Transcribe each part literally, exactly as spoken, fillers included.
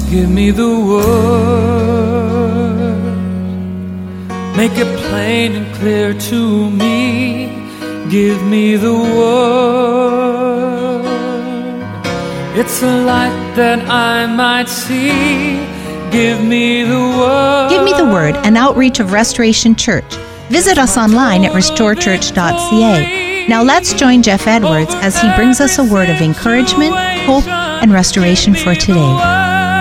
Give me the word, make it plain and clear to me. Give me the word, it's a light that I might see. Give me the word. Give Me the Word, an outreach of Restoration Church. Visit us online at restore church dot c a. Now let's join Jeff Edwards as he brings us a word of encouragement, hope, and restoration for today.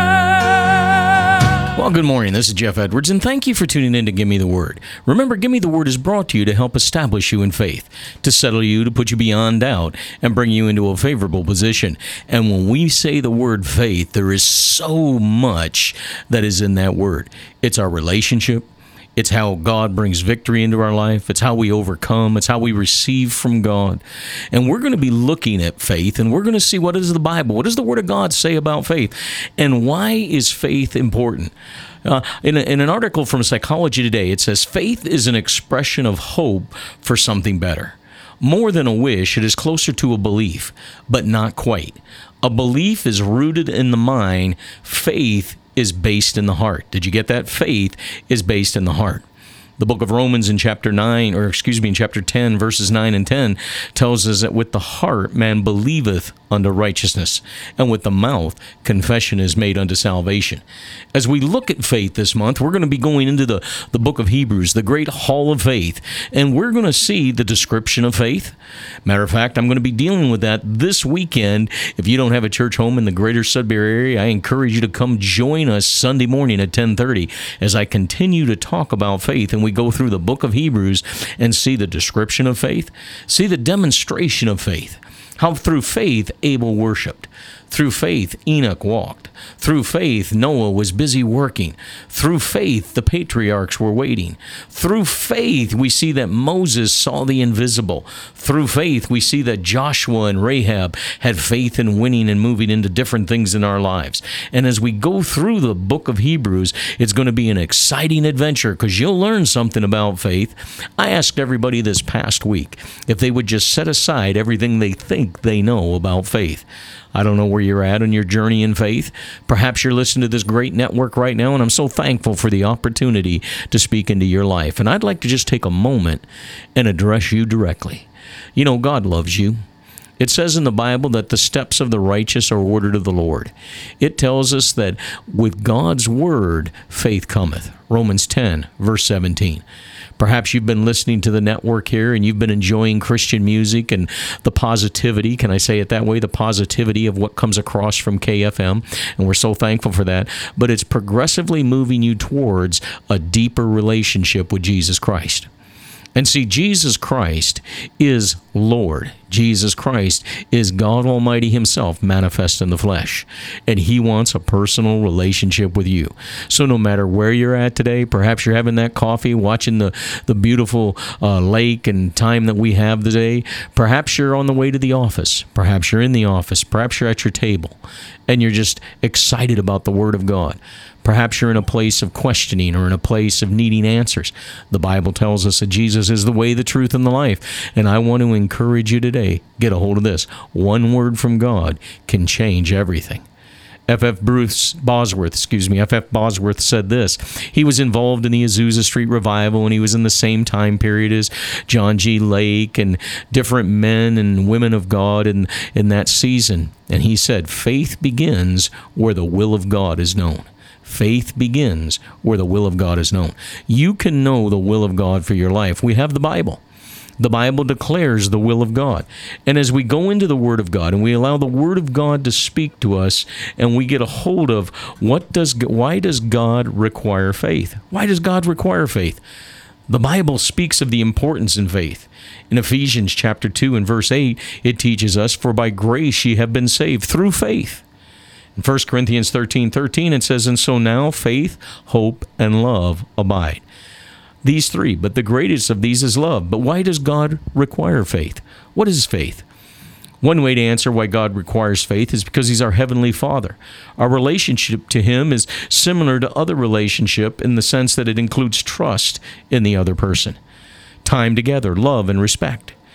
Well, good morning. This is Jeff Edwards, and thank you for tuning in to Give Me the Word. Remember, Give Me the Word is brought to you to help establish you in faith, to settle you, to put you beyond doubt, and bring you into a favorable position. And when we say the word faith, there is so much that is in that word. It's our relationship. It's how God brings victory into our life. It's how we overcome. It's how we receive from God. And we're going to be looking at faith, and we're going to see what is the Bible, what does the Word of God say about faith, and why is faith important? Uh, in, a, in an article from Psychology Today, it says, faith is an expression of hope for something better. More than a wish, it is closer to a belief, but not quite. A belief is rooted in the mind. Faith is based in the heart. Did you get that? Faith is based in the heart. The book of Romans in chapter nine, or excuse me, in chapter ten, verses nine and ten, tells us that with the heart man believeth unto righteousness, and with the mouth confession is made unto salvation. As we look at faith this month, we're going to be going into the, the book of Hebrews, the great hall of faith, and we're going to see the description of faith. Matter of fact, I'm going to be dealing with that this weekend. If you don't have a church home in the greater Sudbury area, I encourage you to come join us Sunday morning at ten thirty as I continue to talk about faith, and we go through the book of Hebrews and see the description of faith, see the demonstration of faith, how through faith Abel worshiped, through faith Enoch walked, through faith Noah was busy working, through faith the patriarchs were waiting, through faith we see that Moses saw the invisible, through faith we see that Joshua and Rahab had faith in winning and moving into different things in our lives. And as we go through the book of Hebrews, it's going to be an exciting adventure because you'll learn something about faith. I asked everybody this past week if they would just set aside everything they think they know about faith. I don't know where you're at on your journey in faith. Perhaps you're listening to this great network right now, and I'm so thankful for the opportunity to speak into your life. And I'd like to just take a moment and address you directly. You know, God loves you. It says in the Bible that the steps of the righteous are ordered of the Lord. It tells us that with God's word, faith cometh. Romans ten, verse seventeen. Perhaps you've been listening to the network here and you've been enjoying Christian music and the positivity, can I say it that way, the positivity of what comes across from K F M, and we're so thankful for that. But it's progressively moving you towards a deeper relationship with Jesus Christ. And see, Jesus Christ is Lord. Jesus Christ is God Almighty Himself manifest in the flesh. And He wants a personal relationship with you. So no matter where you're at today, perhaps you're having that coffee, watching the, the beautiful uh, lake and time that we have today. Perhaps you're on the way to the office. Perhaps you're in the office. Perhaps you're at your table. And you're just excited about the Word of God. Perhaps you're in a place of questioning or in a place of needing answers. The Bible tells us that Jesus is the way, the truth, and the life. And I want to encourage you today, get a hold of this. One word from God can change everything. F F Bruce Bosworth, excuse me, F F Bosworth said this. He was involved in the Azusa Street Revival, and he was in the same time period as John G. Lake and different men and women of God in, in that season. And he said, faith begins where the will of God is known. Faith begins where the will of God is known. You can know the will of God for your life. We have the Bible. The Bible declares the will of God. And as we go into the Word of God and we allow the Word of God to speak to us and we get a hold of what does, why does God require faith? Why does God require faith? The Bible speaks of the importance in faith. In Ephesians chapter two and verse eight, it teaches us, for by grace ye have been saved through faith. In First Corinthians thirteen thirteen, it says, and so now faith, hope, and love abide. These three, but the greatest of these is love. But why does God require faith? What is faith? One way to answer why God requires faith is because He's our Heavenly Father. Our relationship to Him is similar to other relationship in the sense that it includes trust in the other person, time together, love, and respect.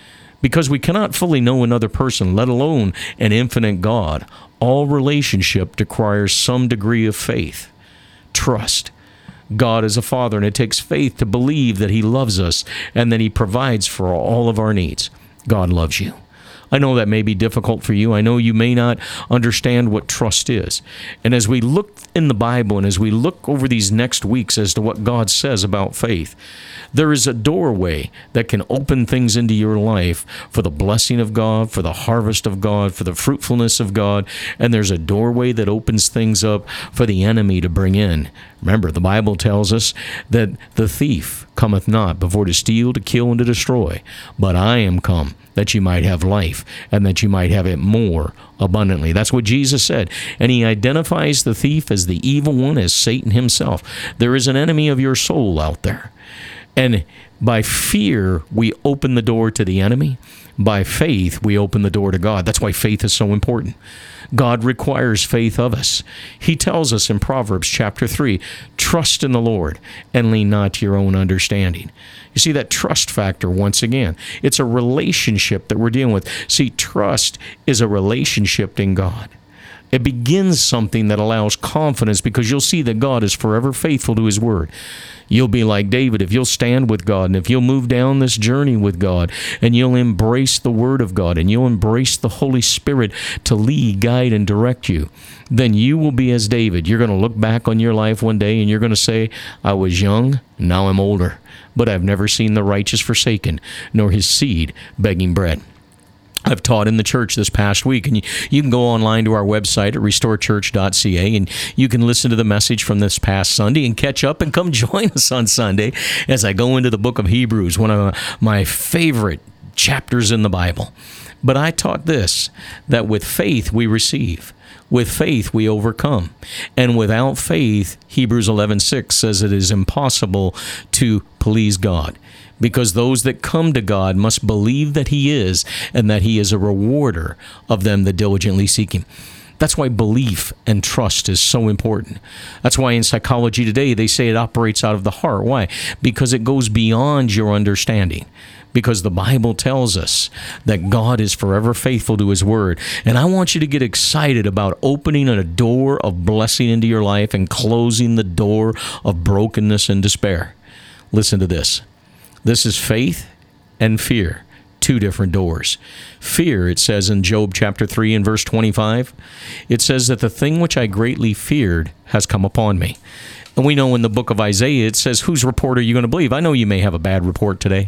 Because we cannot fully know another person, let alone an infinite God. All relationship requires some degree of faith, trust. God is a father, and it takes faith to believe that he loves us and that he provides for all of our needs. God loves you. I know that may be difficult for you. I know you may not understand what trust is. And as we look in the Bible and as we look over these next weeks as to what God says about faith, there is a doorway that can open things into your life for the blessing of God, for the harvest of God, for the fruitfulness of God. And there's a doorway that opens things up for the enemy to bring in. Remember, the Bible tells us that the thief cometh not before to steal, to kill, and to destroy. But I am come that you might have life, and that you might have it more abundantly. That's what Jesus said. And he identifies the thief as the evil one, as Satan himself. There is an enemy of your soul out there. And by fear, we open the door to the enemy. By faith, we open the door to God. That's why faith is so important. God requires faith of us. He tells us in Proverbs chapter three, trust in the Lord and lean not to your own understanding. You see that trust factor once again. It's a relationship that we're dealing with. See, trust is a relationship in God. It begins something that allows confidence because you'll see that God is forever faithful to his word. You'll be like David if you'll stand with God and if you'll move down this journey with God and you'll embrace the Word of God and you'll embrace the Holy Spirit to lead, guide, and direct you, then you will be as David. You're going to look back on your life one day and you're going to say, I was young, now I'm older, but I've never seen the righteous forsaken, nor his seed begging bread. I've taught in the church this past week, and you, you can go online to our website at restore church dot c a, and you can listen to the message from this past Sunday and catch up and come join us on Sunday as I go into the book of Hebrews, one of my favorite chapters in the Bible. But I taught this, that with faith we receive. With faith we overcome. And without faith, Hebrews eleven six says it is impossible to please God. Because those that come to God must believe that he is, and that he is a rewarder of them that diligently seek him. That's why belief and trust is so important. That's why in psychology today they say it operates out of the heart. Why? Because it goes beyond your understanding. Because the Bible tells us that God is forever faithful to his word. And I want you to get excited about opening a door of blessing into your life and closing the door of brokenness and despair. Listen to this. This is faith and fear, two different doors. Fear, it says in Job chapter three and verse twenty-five, it says that the thing which I greatly feared has come upon me. And we know in the book of Isaiah, it says, whose report are you going to believe? I know you may have a bad report today.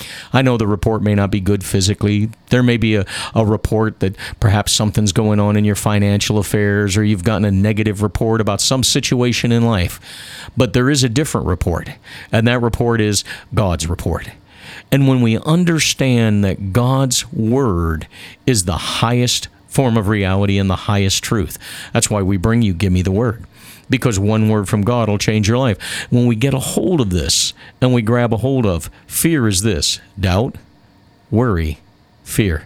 I know the report may not be good physically. There may be a, a report that perhaps something's going on in your financial affairs, or you've gotten a negative report about some situation in life. But there is a different report, and that report is God's report. And when we understand that God's word is the highest form of reality and the highest truth, that's why we bring you Give Me the Word. Because one word from God will change your life. When we get a hold of this and we grab a hold of, fear is this: doubt, worry, fear.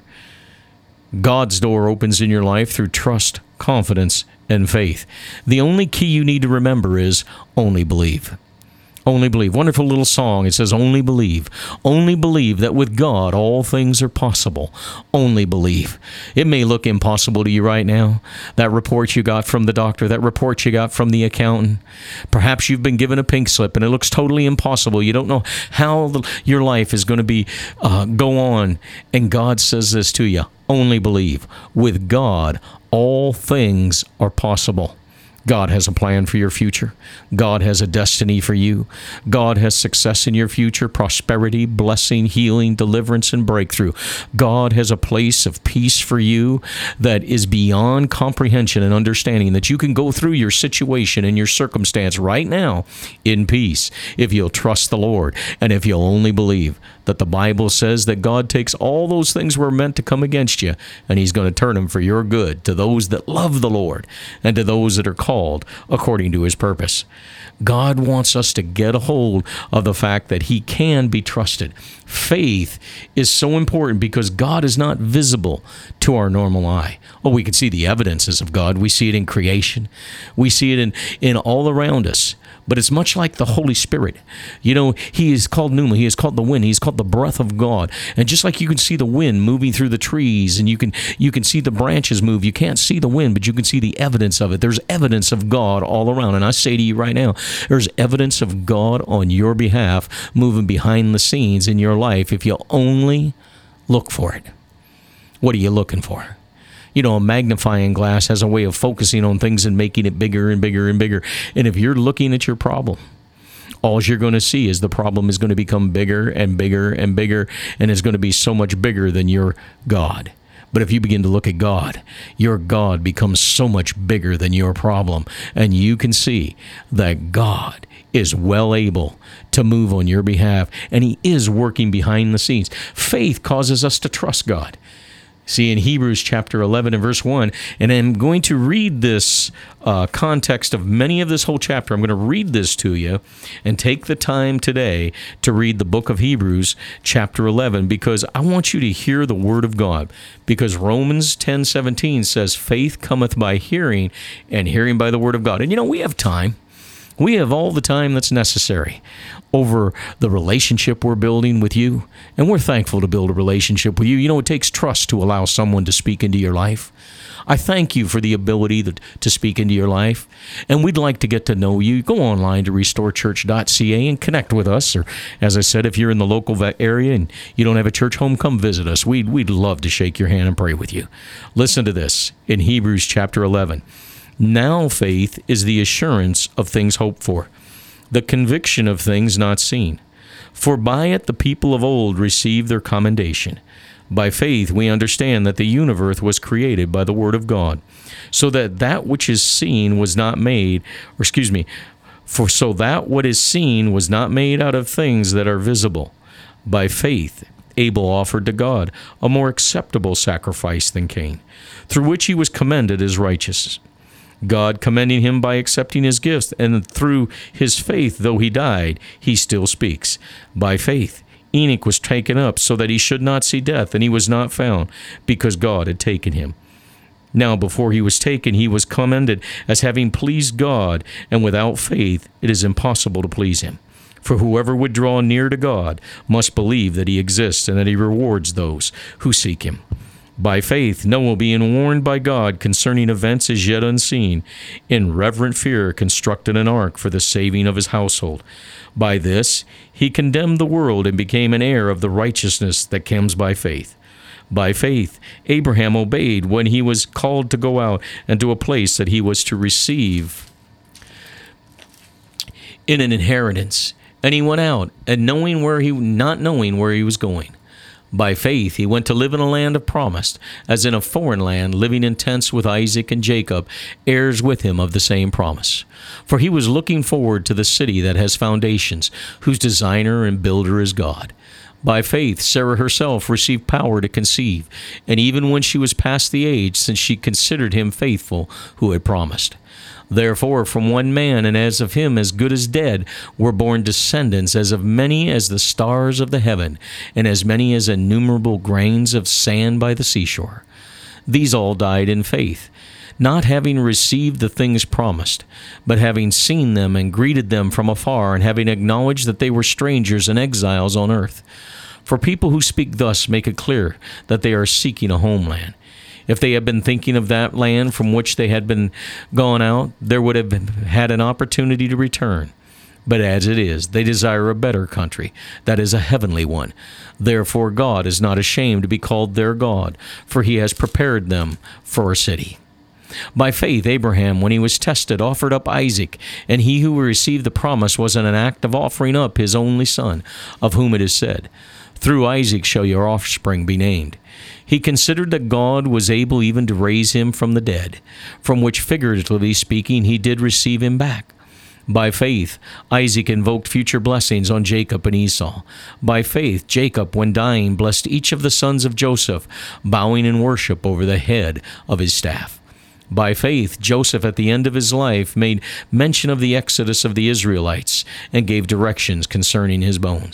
God's door opens in your life through trust, confidence, and faith. The only key you need to remember is only believe. Only believe. Wonderful little song. It says, only believe. Only believe that with God all things are possible. Only believe. It may look impossible to you right now. That report you got from the doctor, that report you got from the accountant. Perhaps you've been given a pink slip and it looks totally impossible. You don't know how the, your life is going to be uh, go on. And God says this to you. Only believe. With God, all things are possible. God has a plan for your future. God has a destiny for you. God has success in your future, prosperity, blessing, healing, deliverance, and breakthrough. God has a place of peace for you that is beyond comprehension and understanding, that you can go through your situation and your circumstance right now in peace if you'll trust the Lord and if you'll only believe that the Bible says that God takes all those things were meant to come against you, and he's going to turn them for your good to those that love the Lord and to those that are called according to his purpose. God wants us to get a hold of the fact that he can be trusted. Faith is so important because God is not visible to our normal eye. Oh, we can see the evidences of God. We see it in creation. We see it in, in all around us. But it's much like the Holy Spirit. You know, he is called pneuma. He is called the wind. He is called the breath of God. And just like you can see the wind moving through the trees, and you can you can see the branches move, you can't see the wind, but you can see the evidence of it. There's evidence of God all around. And I say to you right now, there's evidence of God on your behalf moving behind the scenes in your life if you'll only look for it. What are you looking for? You know, a magnifying glass has a way of focusing on things and making it bigger and bigger and bigger. And if you're looking at your problem, all you're going to see is the problem is going to become bigger and bigger and bigger, and it's going to be so much bigger than your God. But if you begin to look at God, your God becomes so much bigger than your problem, and you can see that God is well able to move on your behalf, and he is working behind the scenes. Faith causes us to trust God. See, in Hebrews chapter eleven and verse one, and I'm going to read this uh, context of many of this whole chapter. I'm going to read this to you and take the time today to read the book of Hebrews chapter eleven, because I want you to hear the word of God. Because Romans ten seventeen says, faith cometh by hearing, and hearing by the word of God. And you know, we have time. We have all the time that's necessary over the relationship we're building with you, and we're thankful to build a relationship with you. You know, it takes trust to allow someone to speak into your life. I thank you for the ability to, to speak into your life, and we'd like to get to know you. Go online to restore church dot c a and connect with us, or as I said, if you're in the local area and you don't have a church home, come visit us. We'd, we'd love to shake your hand and pray with you. Listen to this in Hebrews chapter eleven. Now faith is the assurance of things hoped for, the conviction of things not seen. For by it the people of old received their commendation. By faith we understand that the universe was created by the word of God, so that that which is seen was not made, or excuse me, for so that what is seen was not made out of things that are visible. By faith Abel offered to God a more acceptable sacrifice than Cain, through which he was commended as righteous. God commending him by accepting his gifts, and through his faith, though he died, he still speaks. By faith, Enoch was taken up so that he should not see death, and he was not found, because God had taken him. Now before he was taken, he was commended as having pleased God, and without faith it is impossible to please him. For whoever would draw near to God must believe that he exists, and that he rewards those who seek him. By faith, Noah, being warned by God concerning events as yet unseen, in reverent fear constructed an ark for the saving of his household. By this, he condemned the world and became an heir of the righteousness that comes by faith. By faith, Abraham obeyed when he was called to go out into a place that he was to receive in an inheritance. And he went out, and knowing where he, not knowing where he was going. By faith, he went to live in a land of promise, as in a foreign land, living in tents with Isaac and Jacob, heirs with him of the same promise. For he was looking forward to the city that has foundations, whose designer and builder is God. By faith, Sarah herself received power to conceive, and even when she was past the age, since she considered him faithful who had promised. Therefore, from one man, and as of him as good as dead, were born descendants as of many as the stars of the heaven, and as many as innumerable grains of sand by the seashore. These all died in faith, not having received the things promised, but having seen them and greeted them from afar, and having acknowledged that they were strangers and exiles on earth. For people who speak thus make it clear that they are seeking a homeland. If they had been thinking of that land from which they had been gone out, there would have been, had an opportunity to return. But as it is, they desire a better country, that is a heavenly one. Therefore God is not ashamed to be called their God, for he has prepared them for a city. By faith, Abraham, when he was tested, offered up Isaac, and he who received the promise was in an act of offering up his only son, of whom it is said, "Through Isaac shall your offspring be named." He considered that God was able even to raise him from the dead, from which, figuratively speaking, he did receive him back. By faith, Isaac invoked future blessings on Jacob and Esau. By faith, Jacob, when dying, blessed each of the sons of Joseph, bowing in worship over the head of his staff. By faith, Joseph, at the end of his life, made mention of the exodus of the Israelites and gave directions concerning his bones.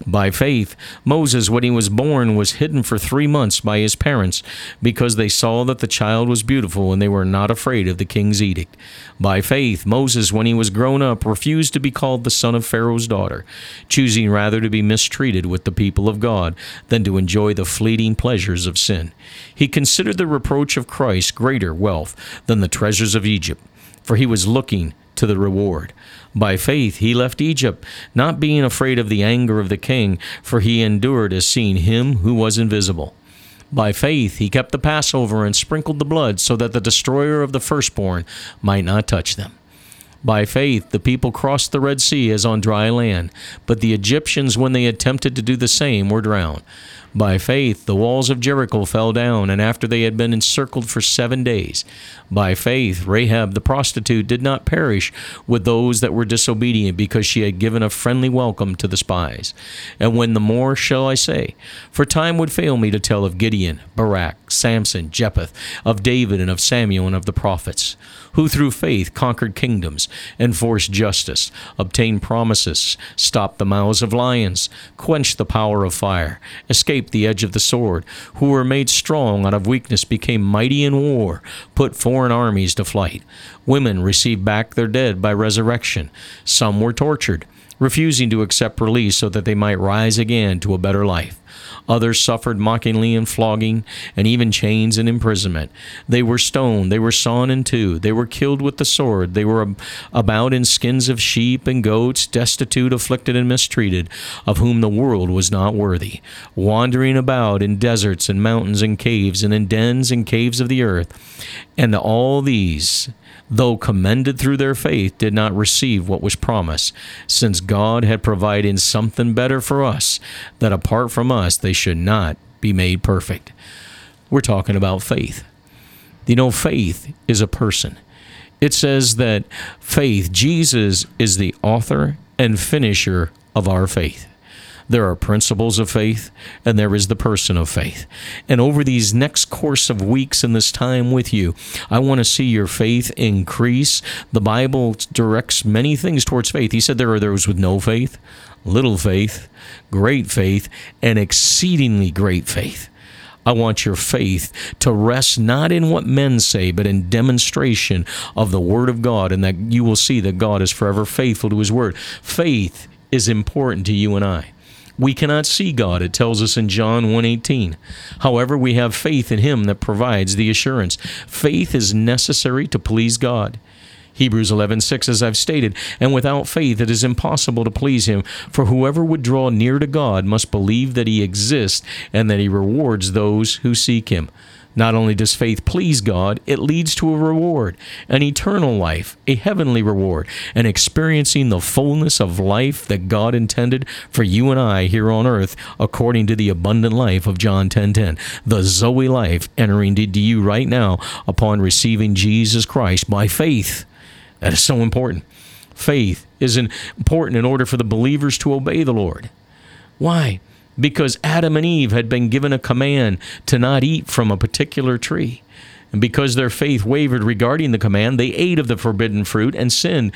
By faith, Moses, when he was born, was hidden for three months by his parents because they saw that the child was beautiful and they were not afraid of the king's edict. By faith, Moses, when he was grown up, refused to be called the son of Pharaoh's daughter, choosing rather to be mistreated with the people of God than to enjoy the fleeting pleasures of sin. He considered the reproach of Christ greater wealth than the treasures of Egypt, for he was looking to the reward. By faith he left Egypt, not being afraid of the anger of the king, for he endured as seeing him who was invisible. By faith he kept the Passover and sprinkled the blood, so that the destroyer of the firstborn might not touch them. By faith the people crossed the Red Sea as on dry land, but the Egyptians, when they attempted to do the same, were drowned. By faith the walls of Jericho fell down, and after they had been encircled for seven days. By faith Rahab the prostitute did not perish with those that were disobedient, because she had given a friendly welcome to the spies. And when the more shall I say? For time would fail me to tell of Gideon, Barak, Samson, Jephthah, of David, and of Samuel, and of the prophets, who through faith conquered kingdoms, enforced justice, obtained promises, stopped the mouths of lions, quenched the power of fire, escaped the edge of the sword, who were made strong out of weakness, became mighty in war, put foreign armies to flight. Women received back their dead by resurrection. Some were tortured, refusing to accept release so that they might rise again to a better life. Others suffered mockingly and flogging, and even chains and imprisonment. They were stoned, they were sawn in two, they were killed with the sword, they were about in skins of sheep and goats, destitute, afflicted, and mistreated, of whom the world was not worthy, wandering about in deserts and mountains and caves, and in dens and caves of the earth. And all these, though commended through their faith, did not receive what was promised, since God had provided something better for us, that apart from us they should not be made perfect. We're talking about faith. You know, faith is a person. It says that faith, Jesus is the author and finisher of our faith. There are principles of faith, and there is the person of faith. And over these next course of weeks in this time with you, I want to see your faith increase. The Bible directs many things towards faith. He said there are those with no faith, little faith, great faith, and exceedingly great faith. I want your faith to rest not in what men say, but in demonstration of the Word of God, and that you will see that God is forever faithful to His Word. Faith is important to you and I. We cannot see God, it tells us in John one eighteen. However, we have faith in Him that provides the assurance. Faith is necessary to please God. Hebrews eleven six, as I've stated, and without faith it is impossible to please Him, for whoever would draw near to God must believe that He exists and that He rewards those who seek Him. Not only does faith please God, it leads to a reward, an eternal life, a heavenly reward, and experiencing the fullness of life that God intended for you and I here on earth, according to the abundant life of John ten ten. The Zoe life entering into you right now upon receiving Jesus Christ by faith. That is so important. Faith is important in order for the believers to obey the Lord. Why? Because Adam and Eve had been given a command to not eat from a particular tree. And because their faith wavered regarding the command, they ate of the forbidden fruit and sinned.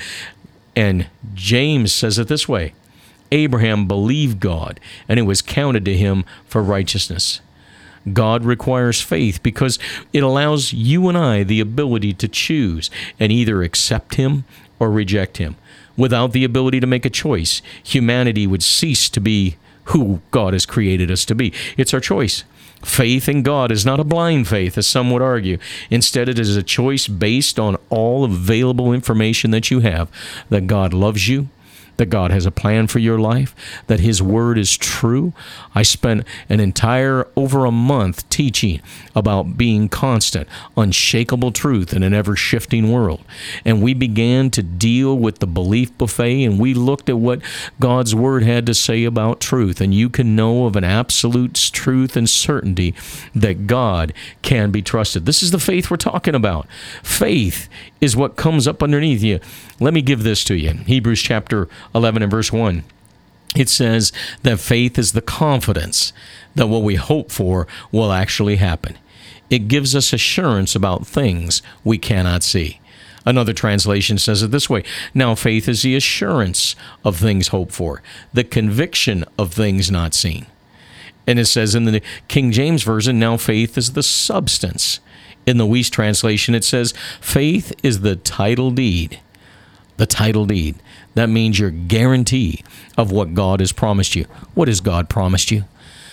And James says it this way: Abraham believed God, and it was counted to him for righteousness. God requires faith because it allows you and I the ability to choose and either accept Him or reject Him. Without the ability to make a choice, humanity would cease to be who God has created us to be. It's our choice. Faith in God is not a blind faith, as some would argue. Instead, it is a choice based on all available information that you have, that God loves you, that God has a plan for your life, that His Word is true. I spent an entire, over a month teaching about being constant, unshakable truth in an ever-shifting world. And we began to deal with the belief buffet, and we looked at what God's Word had to say about truth. And you can know of an absolute truth and certainty that God can be trusted. This is the faith we're talking about. Faith is what comes up underneath you. Let me give this to you. Hebrews chapter eleven and verse one. It says that faith is the confidence that what we hope for will actually happen. It gives us assurance about things we cannot see. Another translation says it this way: now faith is the assurance of things hoped for, the conviction of things not seen. And it says in the King James Version, now faith is the substance. In the Weiss translation, it says, faith is the title deed. The title deed. That means your guarantee of what God has promised you. What has God promised you?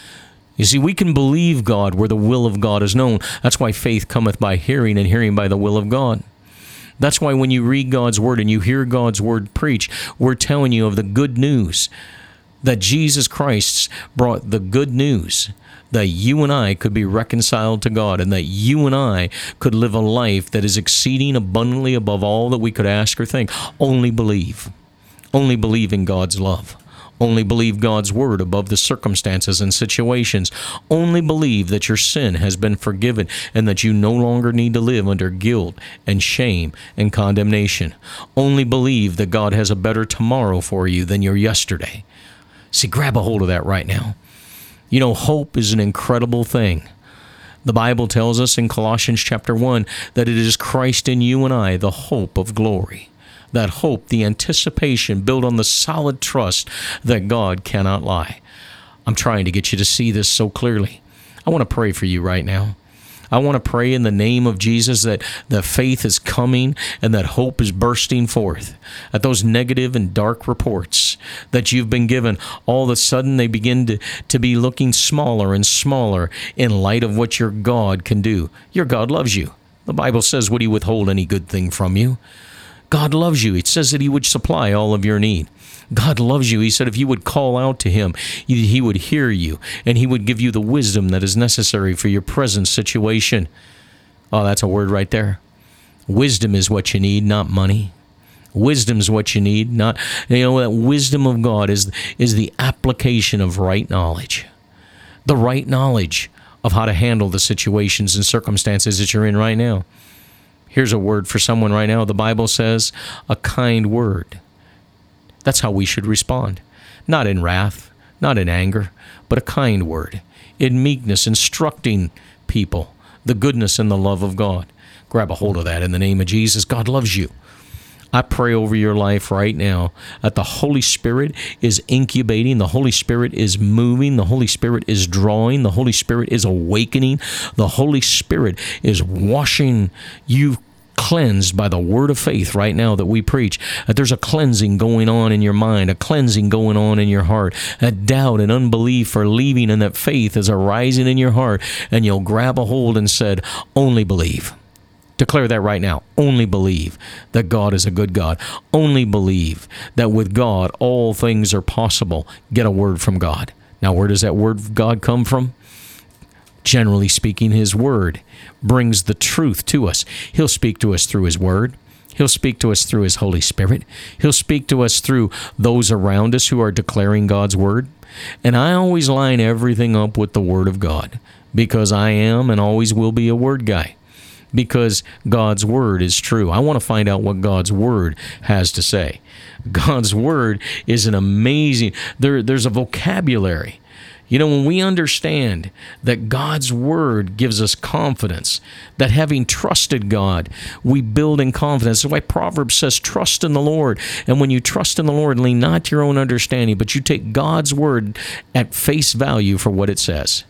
You see, we can believe God where the will of God is known. That's why faith cometh by hearing, and hearing by the will of God. That's why when you read God's Word and you hear God's Word preached, we're telling you of the good news that Jesus Christ brought, the good news that you and I could be reconciled to God, and that you and I could live a life that is exceeding abundantly above all that we could ask or think. Only believe. Only believe in God's love. Only believe God's Word above the circumstances and situations. Only believe that your sin has been forgiven and that you no longer need to live under guilt and shame and condemnation. Only believe that God has a better tomorrow for you than your yesterday. See, grab a hold of that right now. You know, hope is an incredible thing. The Bible tells us in Colossians chapter one that it is Christ in you and I, the hope of glory. That hope, the anticipation built on the solid trust that God cannot lie. I'm trying to get you to see this so clearly. I want to pray for you right now. I want to pray in the name of Jesus that the faith is coming and that hope is bursting forth. That those negative and dark reports that you've been given, all of a sudden they begin to, to be looking smaller and smaller in light of what your God can do. Your God loves you. The Bible says, would He withhold any good thing from you? God loves you. It says that He would supply all of your need. God loves you. He said if you would call out to Him, He would hear you, and He would give you the wisdom that is necessary for your present situation. Oh, that's a word right there. Wisdom is what you need, not money. Wisdom is what you need, not, you know, that wisdom of God is, is the application of right knowledge. The right knowledge of how to handle the situations and circumstances that you're in right now. Here's a word for someone right now. The Bible says a kind word. That's how we should respond. Not in wrath, not in anger, but a kind word. In meekness, instructing people the goodness and the love of God. Grab a hold of that in the name of Jesus. God loves you. I pray over your life right now that the Holy Spirit is incubating, the Holy Spirit is moving, the Holy Spirit is drawing, the Holy Spirit is awakening, the Holy Spirit is washing you cleansed by the word of faith right now that we preach. That there's a cleansing going on in your mind, a cleansing going on in your heart, that doubt and unbelief are leaving, and that faith is arising in your heart, and you'll grab a hold and said, only believe. Declare that right now. Only believe that God is a good God. Only believe that with God all things are possible. Get a word from God. Now, where does that word of God come from? Generally speaking, His Word brings the truth to us. He'll speak to us through His Word. He'll speak to us through His Holy Spirit. He'll speak to us through those around us who are declaring God's Word. And I always line everything up with the Word of God, because I am and always will be a Word guy. Because God's Word is true. I want to find out what God's Word has to say. God's Word is an amazing, there, there's a vocabulary. You know, when we understand that God's Word gives us confidence, that having trusted God, we build in confidence. That's why Proverbs says, trust in the Lord. And when you trust in the Lord, lean not to your own understanding, but you take God's Word at face value for what it says.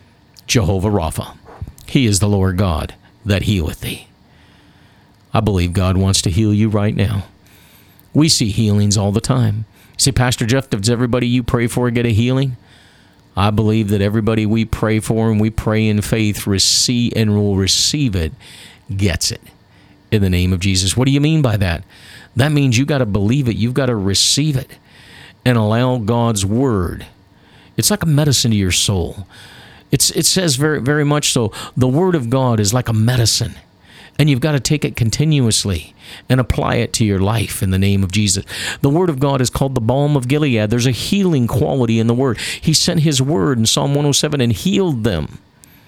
Jehovah Rapha, He is the Lord God that healeth thee. I believe God wants to heal you right now. We see healings all the time. You say, Pastor Jeff, does everybody you pray for get a healing? I believe that everybody we pray for and we pray in faith receive and will receive it, gets it in the name of Jesus. What do you mean by that? That means you got to believe it. You've got to receive it and allow God's Word. It's like a medicine to your soul. It's, it says very, very much so, the Word of God is like a medicine, and you've got to take it continuously and apply it to your life in the name of Jesus. The Word of God is called the balm of Gilead. There's a healing quality in the Word. He sent His Word in Psalm one oh seven and healed them.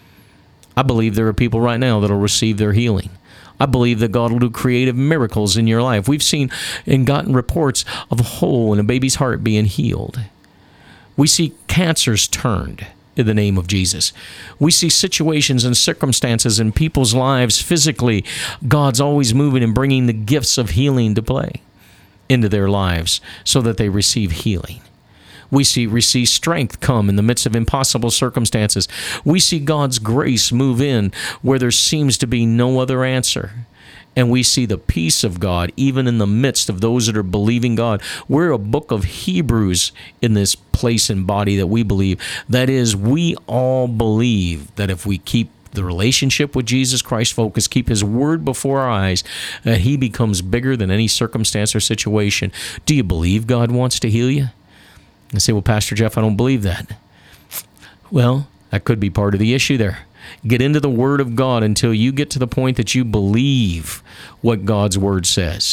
I believe there are people right now that will receive their healing. I believe that God will do creative miracles in your life. We've seen and gotten reports of a hole in a baby's heart being healed. We see cancers turned in the name of Jesus. We see situations and circumstances in people's lives physically. God's always moving and bringing the gifts of healing to play into their lives so that they receive healing. We see receive strength come in the midst of impossible circumstances. We see God's grace move in where there seems to be no other answer. And we see the peace of God even in the midst of those that are believing God. We're a book of Hebrews in this place and body that we believe. That is, we all believe that if we keep the relationship with Jesus Christ focused, keep His Word before our eyes, that He becomes bigger than any circumstance or situation. Do you believe God wants to heal you? I say, well, Pastor Jeff, I don't believe that. Well, that could be part of the issue there. Get into the Word of God until you get to the point that you believe what God's Word says.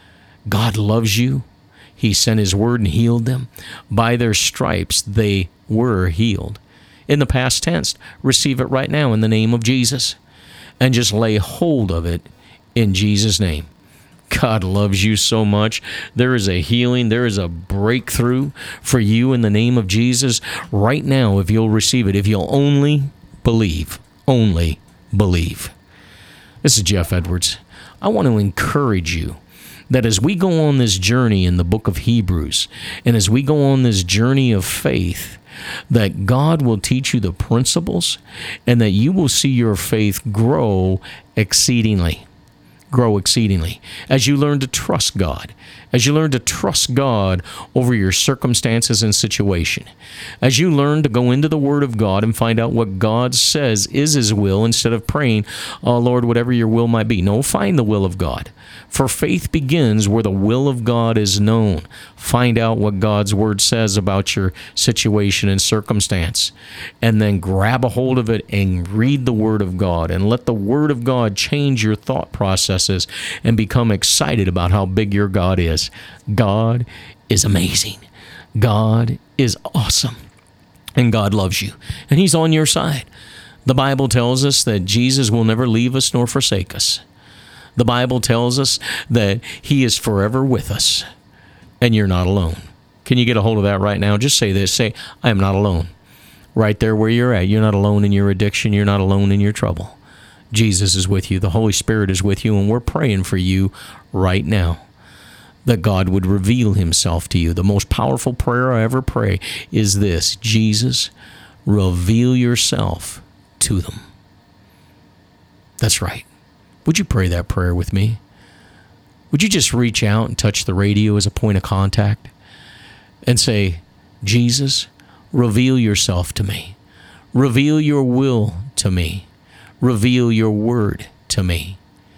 God loves you. He sent His Word and healed them. By their stripes, they were healed. In the past tense, receive it right now in the name of Jesus and just lay hold of it in Jesus' name. God loves you so much. There is a healing. There is a breakthrough for you in the name of Jesus right now if you'll receive it. If you'll only believe. Only believe. This is Jeff Edwards. I want to encourage you that as we go on this journey in the book of Hebrews, and as we go on this journey of faith, that God will teach you the principles and that you will see your faith grow exceedingly. Grow exceedingly. As you learn to trust God, as you learn to trust God over your circumstances and situation, as you learn to go into the Word of God and find out what God says is His will instead of praying, oh Lord, whatever your will might be. No, find the will of God. For faith begins where the will of God is known. Find out what God's Word says about your situation and circumstance, and then grab a hold of it and read the Word of God, and let the Word of God change your thought processes and become excited about how big your God is. God is amazing. God is awesome. And God loves you. And He's on your side. The Bible tells us that Jesus will never leave us nor forsake us. The Bible tells us that He is forever with us, and you're not alone. Can you get a hold of that right now? Just say this. Say, I am not alone. Right there where you're at. You're not alone in your addiction. You're not alone in your trouble. Jesus is with you. The Holy Spirit is with you, and we're praying for you right now that God would reveal Himself to you. The most powerful prayer I ever pray is this: Jesus, reveal yourself to them. That's right. Would you pray that prayer with me? Would you just reach out and touch the radio as a point of contact and say, Jesus, reveal yourself to me. Reveal your will to me. Reveal your word to me.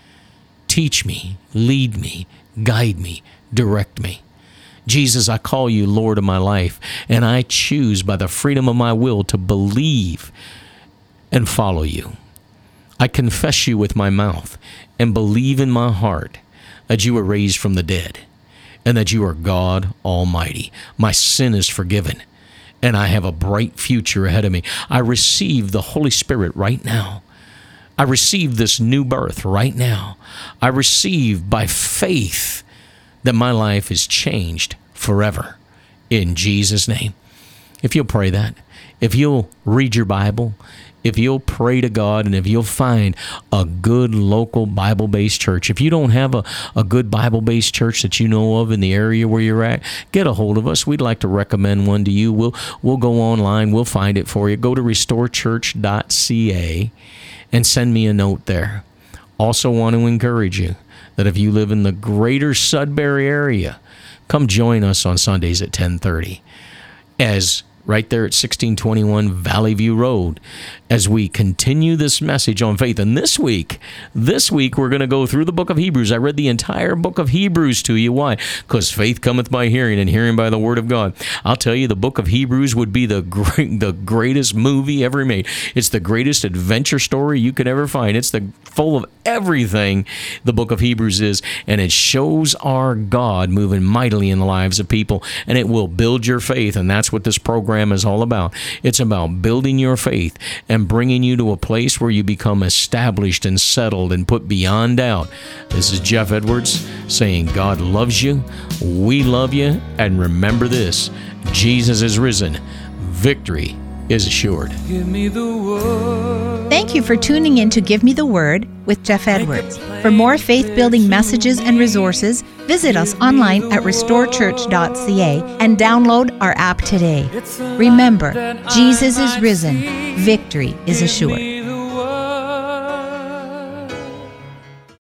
Teach me, lead me, guide me, direct me. Jesus, I call you Lord of my life, and I choose by the freedom of my will to believe and follow you. I confess you with my mouth and believe in my heart that you were raised from the dead and that you are God Almighty. My sin is forgiven, and I have a bright future ahead of me. I receive the Holy Spirit right now. I receive this new birth right now. I receive by faith that my life is changed forever in Jesus' name. If you'll pray that, if you'll read your Bible, if you'll pray to God, and if you'll find a good local Bible-based church. If you don't have a, a good Bible-based church that you know of in the area where you're at, get a hold of us. We'd like to recommend one to you. We'll we'll go online. We'll find it for you. Go to restore church dot c a and send me a note there. Also want to encourage you that if you live in the greater Sudbury area, come join us on Sundays at ten thirty as right there at sixteen twenty-one Valley View Road as we continue this message on faith. And this week, this week we're going to go through the book of Hebrews. I read the entire book of Hebrews to you. Why? Because faith cometh by hearing, and hearing by the word of God. I'll tell you, the book of Hebrews would be the great, the greatest movie ever made. It's the greatest adventure story you could ever find. It's the full of everything the book of Hebrews is, and it shows our God moving mightily in the lives of people, and it will build your faith, and that's what this program is all about. It's about building your faith and bringing you to a place where you become established and settled and put beyond doubt. This is Jeff Edwards saying God loves you, we love you, and remember this: Jesus is risen. Victory is assured. Give me the word. Thank you for tuning in to Give Me the Word with Jeff Edwards. For more faith-building messages and resources, visit us online at restore church dot c a and download our app today. Remember, Jesus is risen. Victory is assured.